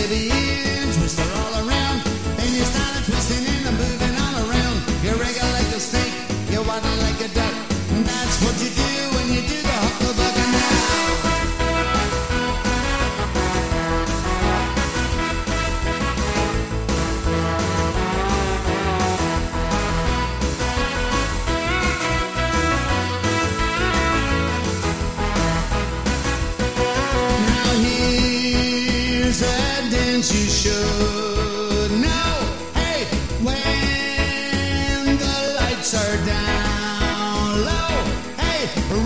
baby in, twist her all around. Then you start twisting and moving all around. You wriggle like a snake, you waddle like a duck. That's what you do when you do the hucklebuck now. Now here's a dance you should know. Hey, when the lights are down low, hey,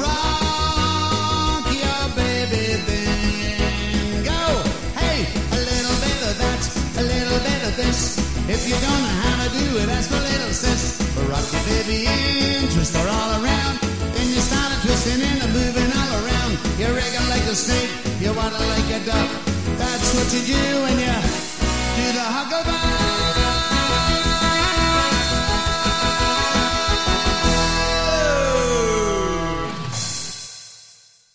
rock your baby, then go. Hey, a little bit of that, a little bit of this. If you don't know how to do it, ask my little sis. Rock your baby in, twist her all around. Then you start twisting and moving all around. You wriggle like a snake, you waddle like a duck. That's what you do when you do the hucklebuck.